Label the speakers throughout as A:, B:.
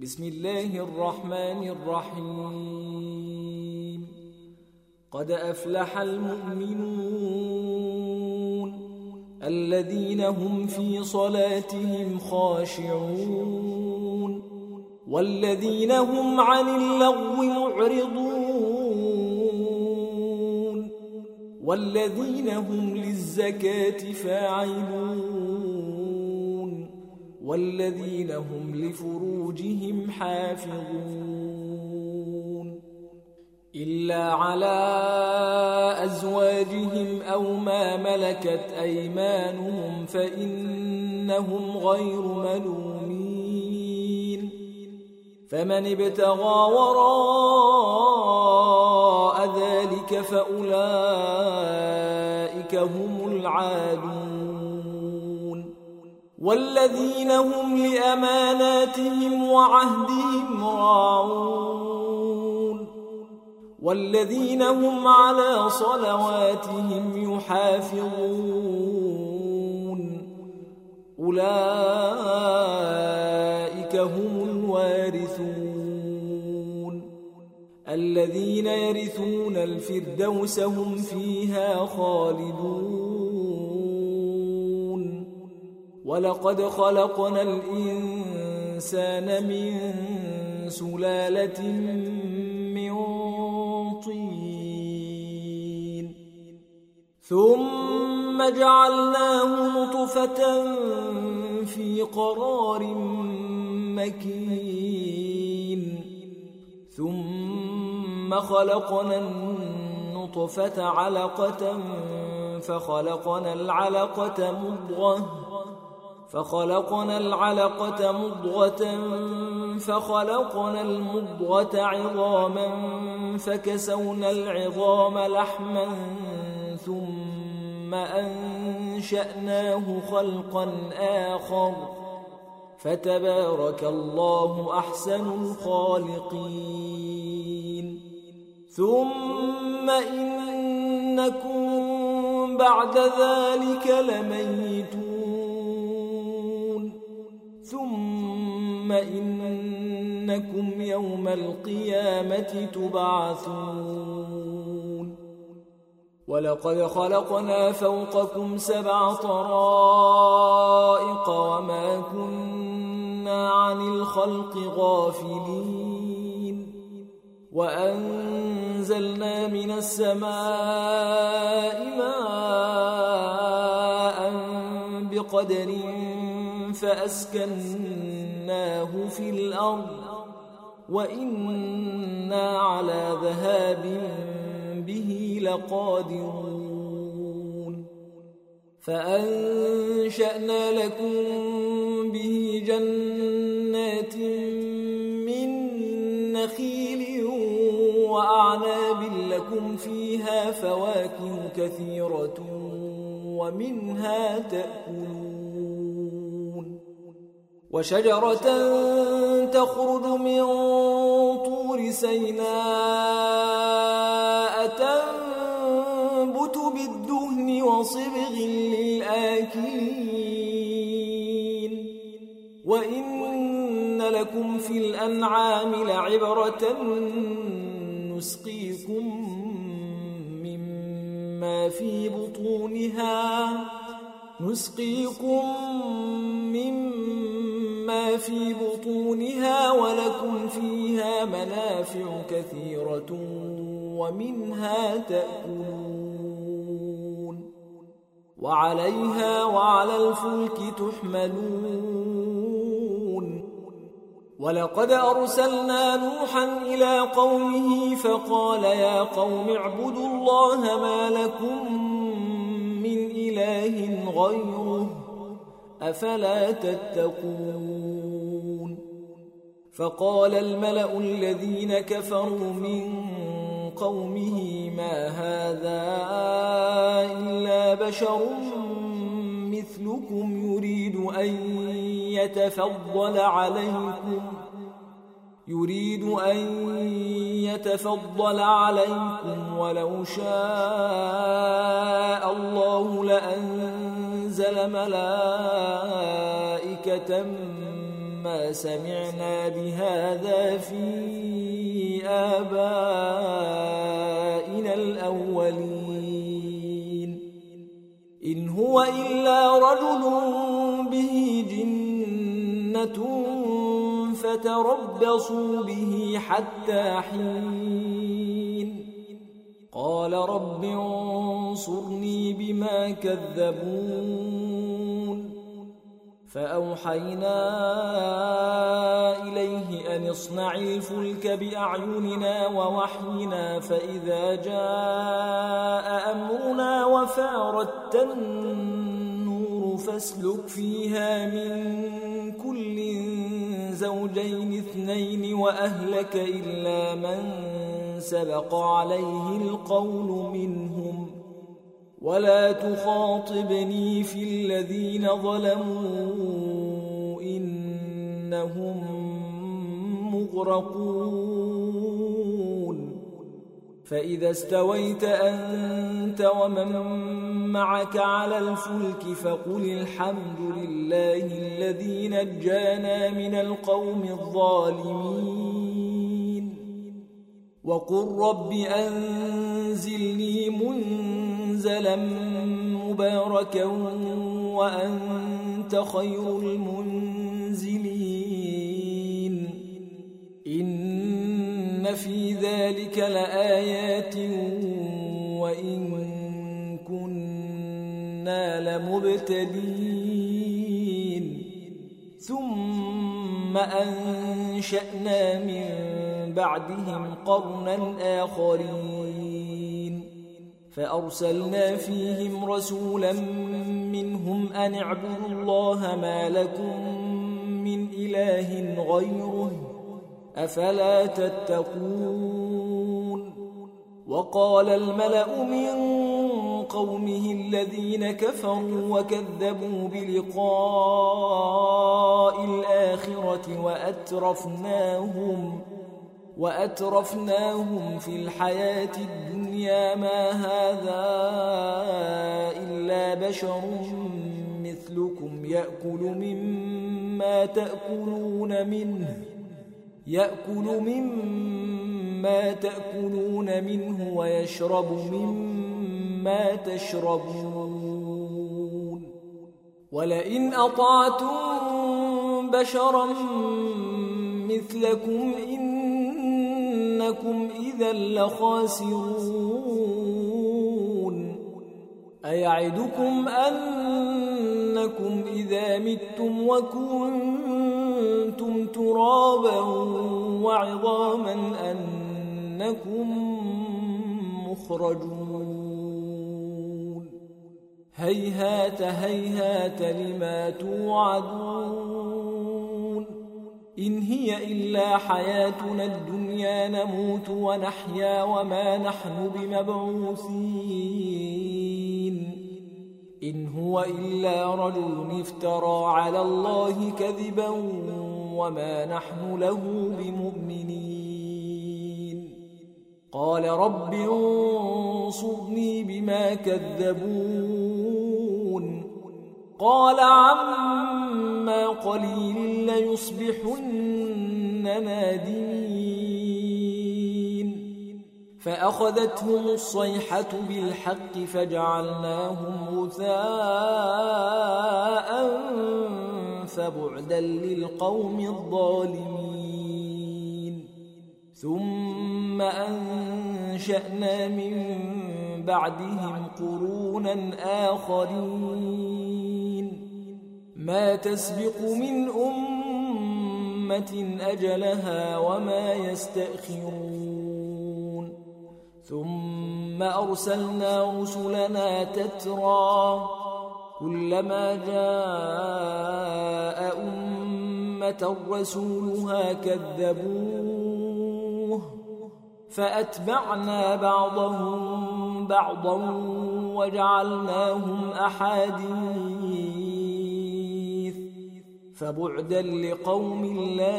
A: بسم الله الرحمن الرحيم. قد أفلح المؤمنون الذين هم في صلاتهم خاشعون والذين هم عن اللغو معرضون والذين هم للزكاة فاعلون والذين هم لفروجهم حافظون إلا على أزواجهم أو ما ملكت أيمانهم فإنهم غير ملومين. فمن ابتغى وراء ذلك فأولئك هم العادون والذين هم لأماناتهم وعهدهم راعون والذين هم على صلواتهم يحافظون أولئك هم الوارثون الذين يرثون الفردوس هم فيها خالدون. ولقد خلقنا الإنسان من سلالة من طين ثم جعلناه نطفة في قرار مكين ثم خلقنا النطفة علقة فخلقنا العلقة مضغة فخلقنا المضغة عظاما فكسونا العظام لحما ثم أنشأناه خلقا آخر فتبارك الله أحسن الخالقين. ثم إنكم بعد ذلك لميتون ثم إنكم يوم القيامة تبعثون. ولقد خلقنا فوقكم 7 طرائق وما كنا عن الخلق غافلين وأنزلنا من السماء ماء بقدر فأسكناه في الأرض وإنا على ذهاب به لقادرون. فأنشأنا لكم به جنات من نخيل وأعناب لكم فيها فواكه كثيرة ومنها تأكلون وشجرة تخرج من طور سيناء تنبت بالدهن وصبغ للآكلين وإن لكم في الأنعام لعبرة نسقيكم مما في بطونها ولكم فيها منافع كثيرة ومنها تأكلون وعليها وعلى الفلك تحملون. ولقد أرسلنا نوحا إلى قومه فقال يا قوم اعبدوا الله ما لكم من إله غيره أفلا تتقون. فقال الملأ الذين كفروا من قومه ما هذا إلا بشر مثلكم يريد أن يتفضل عليكم ولو شاء الله لأنزل ملائكة ما سمعنا بهذا في آبائنا الأولين إن هو إلا رجل به جنة فتربصوا به حتى حين قال رب انصرني بما كذبون فأوحينا إليه أن اصنع الفلك بأعيننا ووحينا فإذا جاء أمرنا وفارت النور فاسلك فيها من كل زوجين اثنين وأهلك إلا من سبق عليه القول منهم ولا تخاطبني في الذين ظلموا إنهم مغرقون فإذا استويت أنت ومن معك على الفلك فقل الحمد لله الذي نجانا من القوم الظالمين وقل رب أنزلني منزلا مباركا وأنت خير المنزلين إن في ذلك لآيات وإن كنا لمبتلين ثم أنشأنا من بعدهم قرنا آخرين فأرسلنا فيهم رسولا منهم أن اعبدوا الله ما لكم من إله غيره أفلا تتقون وقال الملأ من قومه الذين كفروا وكذبوا بلقاء الآخرة وأترفناهم في الحياة الدنيا ما هذا إلا بشر مثلكم يأكل مما تأكلون منه ويشرب مما تشربون ولئن أطعتم بشرا مثلكم إنكم إذا لخاسرون أيعدكم أنكم إذا متم وكنتم ترابا وعظاما أنكم مخرجون هيهات هيهات لما توعدون إن هي إلا حياتنا الدنيا نموت ونحيا وما نحن بمبعوثين إن هو إلا رجل افترى على الله كذبا وما نحن له بمؤمنين قال رب انصرني بما كذبون قال عما قليل ليصبحن نادمين فأخذتهم الصيحة بالحق فجعلناهم غثاء فبعدا للقوم الظالمين ثم أنشأنا من بعدهم قرونا آخرين ما تسبق من أمة أجلها وما يستأخرون ثم أرسلنا رسلنا تترى كلما جاء أمة رسولها كذبوه فأتبعنا بعضهم بعضا وجعلناهم أحاديث فبعدا لقوم لا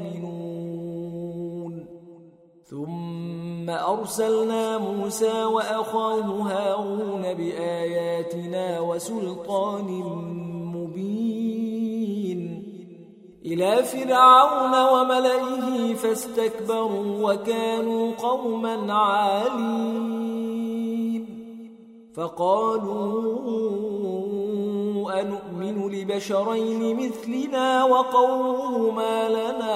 A: يؤمنون ثم أرسلنا موسى وأخاه هارون بآياتنا وسلطان مبين إلى فرعون وملئه فاستكبروا وكانوا قوما عالين فقالوا أنؤمن لبشرين مثلنا وقومهما لنا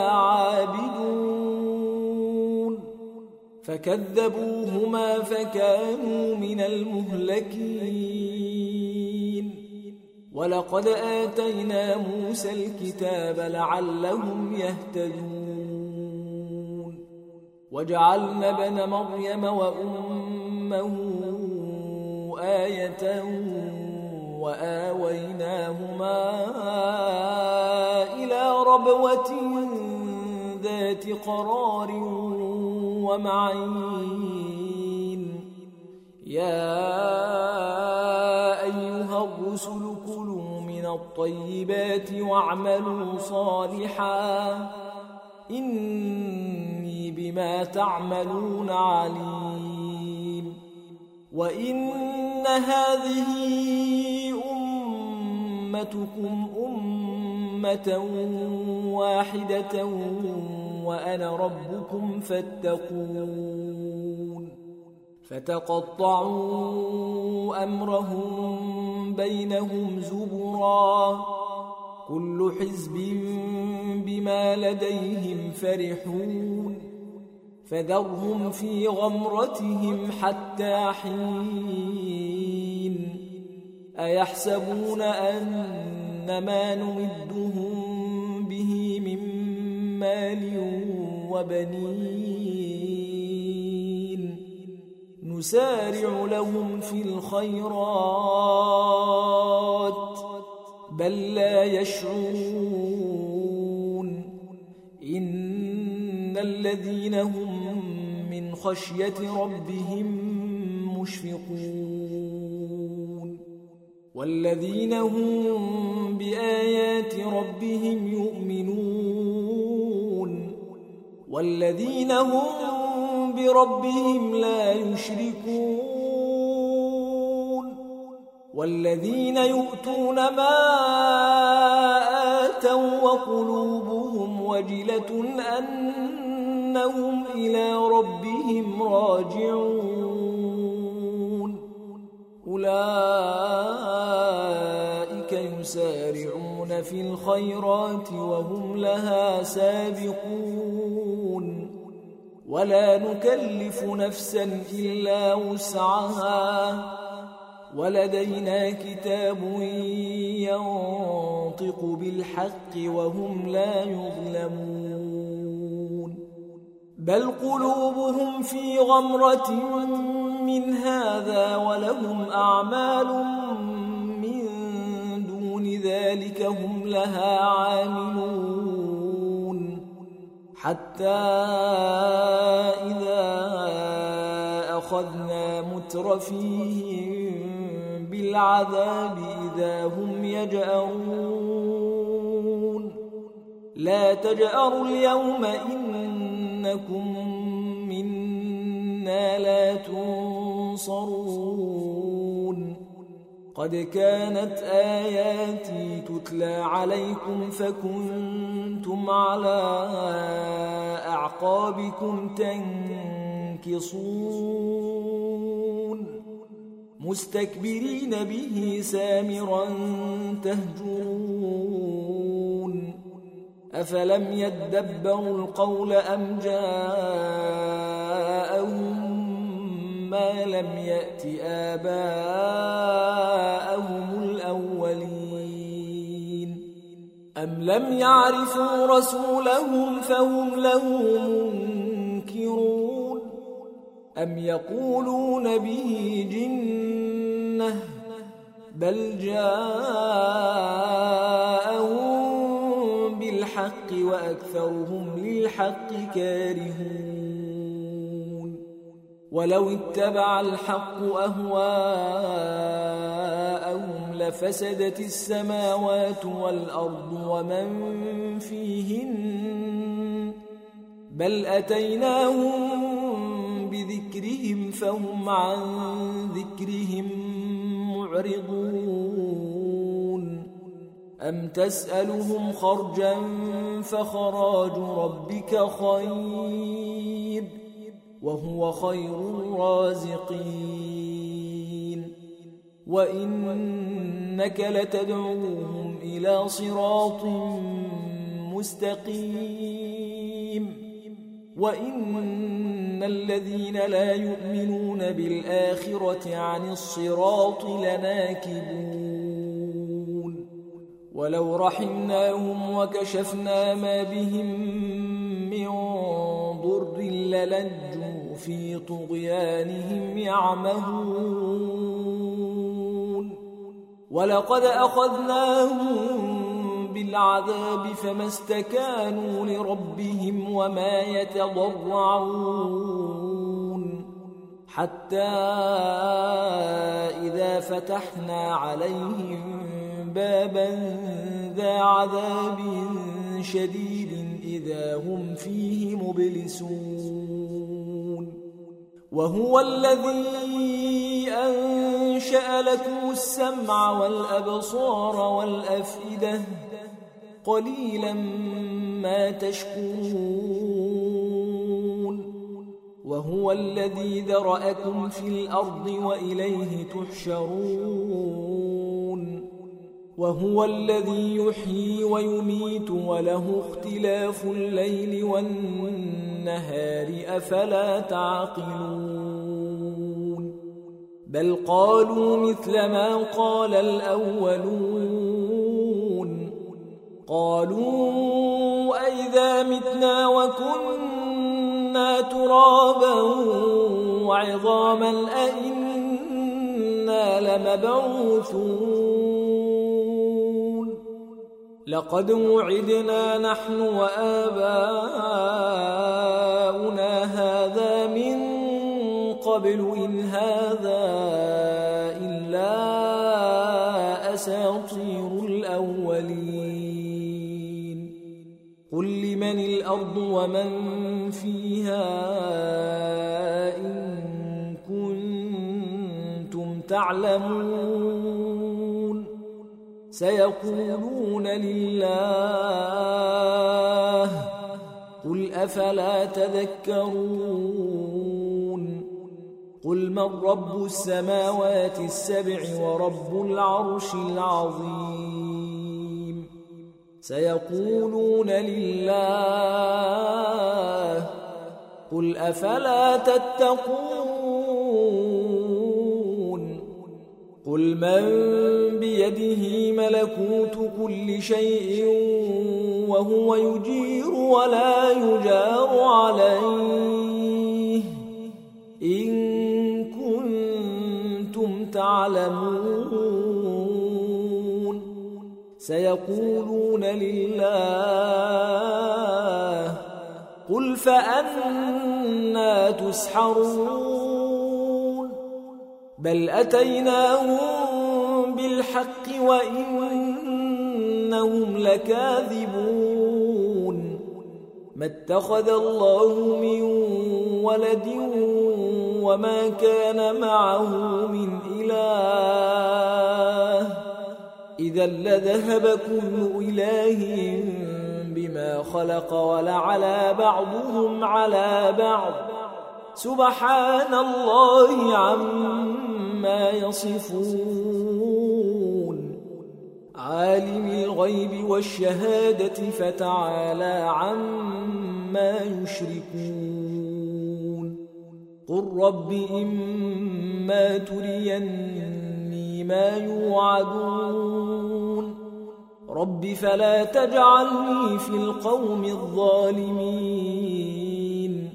A: عابدون فكذبوهما فكانوا من المهلكين ولقد آتينا موسى الكتاب لعلهم يهتدون وجعلنا ابن مريم وأمه آية وآويناهما إلى ربوة ذات قرار ومعين يا أيها الرسل كلوا من الطيبات واعملوا صالحا إني بما تعملون عليم وإن هذه أمتكم أمة واحدة وأنا ربكم فاتقون فتقطعوا أمرهم بينهم زبرا كل حزب بما لديهم فرحون فذرهم في غمرتهم حتى حين أيحسبون أن ما نمدهم به من مال وبنين نسارع لهم في الخيرات بل لا يشعرون إن الذين هم من خشية ربهم مشفقون والذين هم بآيات ربهم يؤمنون والذين هم بربهم لا يشركون والذين يؤتون ما آتوا وقلوبهم وجلة أنهم إلى ربهم راجعون أولئك يسارعون في الخيرات وهم لها سابقون ولا نكلف نفسا إلا وسعها ولدينا كتاب ينطق بالحق وهم لا يظلمون بل قلوبهم في غمرة من هذا ولهم أعمال من دون ذلك هم لها عاملون حتى إذا أخذنا مترفيهم بالعذاب إذا هم يجأرون لا تجأروا اليوم إنكم منا لا تنصرون قد كانت آياتي تتلى عليكم فكنتم على أعقابكم تنكصون مستكبرين به سامرا تهجرون أفلم يدبروا القول أم جاءهم ما لم يأت آباءهم الأولين أم لم يعرفوا رسولهم فهم له منكرون أم يقولون به جنة بل جاءهم بالحق وأكثرهم للحق كارهون ولو اتبع الحق أهواءهم لفسدت السماوات والأرض ومن فيهن بل أتيناهم بذكرهم فهم عن ذكرهم معرضون أم تسألهم خرجا فخراج ربك خير وهو خير الرازقين وإنك لتدعوهم إلى صراط مستقيم وإن الذين لا يؤمنون بالآخرة عن الصراط لناكبون ولو رحمناهم وكشفنا ما بهم من ضر للجوا في طغيانهم يعمهون ولقد أخذناهم بالعذاب فما استكانوا لربهم وما يتضرعون حتى إذا فتحنا عليهم بابا ذا عذاب شديد إذا هم فيه مبلسون وهو الذي أنشأ لكم السمع والأبصار والأفئدة قليلا ما تشكرون وهو الذي ذرأكم في الأرض وإليه تحشرون وهو الذي يحيي ويميت وله اختلاف الليل والنهار أفلا تعقلون بل قالوا مثل ما قال الأولون قالوا أئذا متنا وكنا ترابا وعظاما أئنا لمبعوثون لقد وعدنا نحن وآباؤنا هذا من قبل إن هذا إلا أساطير الأولين قل لمن الأرض ومن فيها إن كنتم تعلمون سيقولون لله قل أفلا تذكرون قل من رب السماوات السبع ورب العرش العظيم سيقولون لله قل أفلا تتقون قل من بيده ملكوت كل شيء وهو يجير ولا يجار عليه إن كنتم تعلمون سيقولون لله قل فأنى تسحرون بل أتيناهم بالحق وإنهم لكاذبون ما اتخذ الله من ولد وما كان معه من إله إذا لذهب كل إله بما خلق ولعلى بعضهم على بعض سبحان الله عما يصفون عالم الغيب والشهادة فتعالى عما يشركون قل رب إما تريني ما يوعدون رب فلا تجعلني في القوم الظالمين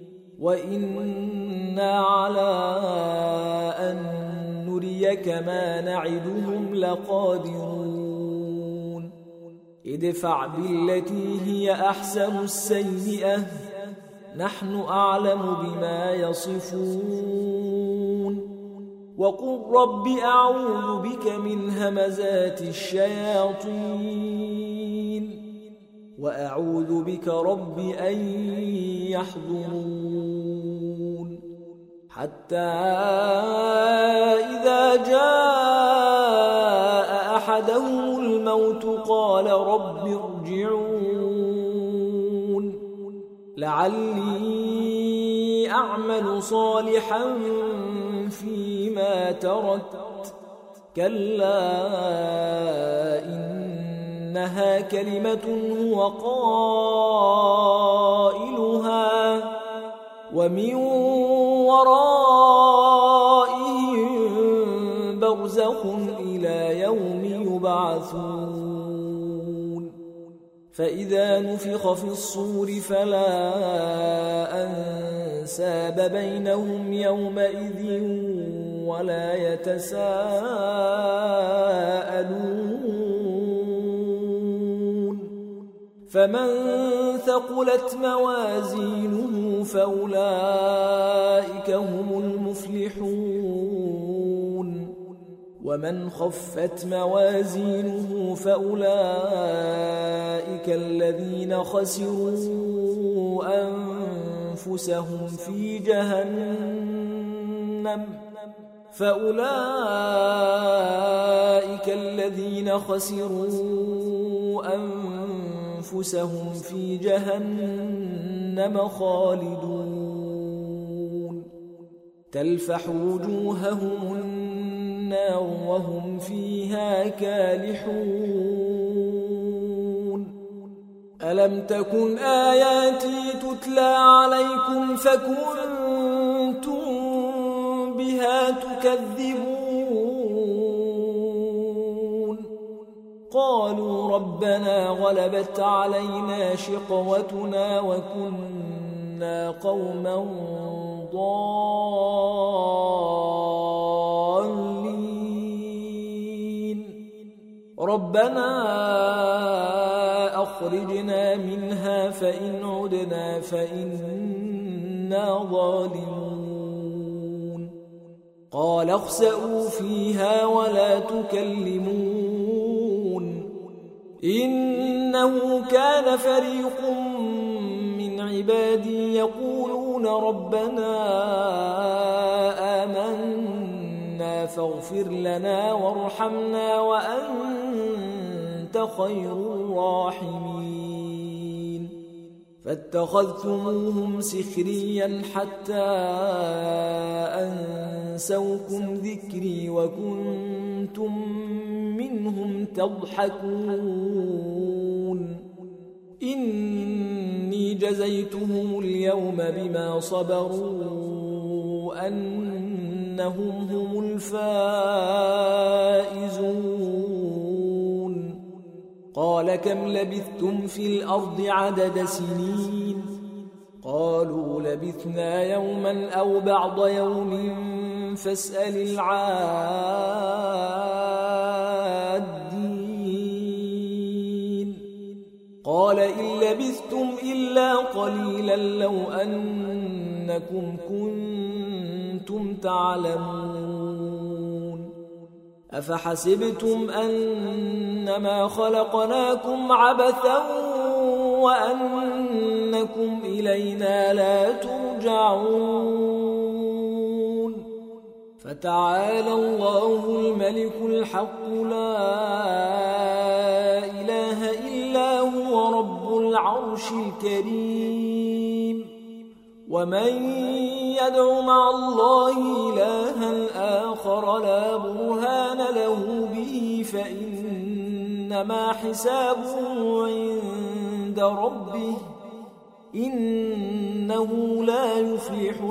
A: وإنا على أن نريك ما نعدهم لقادرون ادفع بالتي هي أحسن السيئة نحن أعلم بما يصفون وقل رب أعوذ بك من همزات الشياطين وأعوذ بك رب أن يحضرون حتى إذا جاء أحدهم الموت قال رب ارجعون لعلي أعمل صالحا فيما تركت كلا إنها كلمة هو قائلها ومن ورائهم برزخ إلى يوم يبعثون فإذا نفخ في الصور فلا أنساب بينهم يومئذ ولا يتساءلون فمن ثقلت موازينه فأولئك هم المفلحون ومن خفت موازينه فأولئك الذين خسروا أنفسهم في جهنم فأولئك الذين خسروا أنفسهم في جهنم خالدون تلفح وجوههم النار وهم فيها كالحون ألم تكن آياتي تتلى عليكم فكنتم بها تكذبون قالوا ربنا غلبت علينا شقوتنا وكنا قوما ضالين ربنا أخرجنا منها فإن عدنا فإنا ظالمون قال اخسئوا فيها ولا تكلمون إنه كان فريق من عبادي يقولون ربنا آمنا فاغفر لنا وارحمنا وأنت خير الراحمين فاتخذتموهم سخريا حتى أنسوكم ذكري وكنتم منهم تضحكون إني جزيتهم اليوم بما صبروا أنهم هم الفائزون قال كم لبثتم في الأرض عدد سنين قالوا لبثنا يوما أو بعض يوم فاسأل العادين قال إن لبثتم إلا قليلا لو أنكم كنتم تعلمون أفحسبتم أنما خلقناكم عبثا وأنكم إلينا لا ترجعون فتعالى الله الملك الحق لا إله إلا هو رب العرش الكريم ومن يدع مع الله إلها آخر لا برهان له به فإنما حسابه عند ربه إنه لا يفلح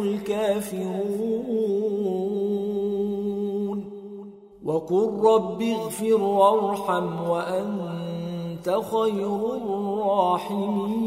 A: الكافرون وقل رب اغفر وارحم وأنت خير الراحمين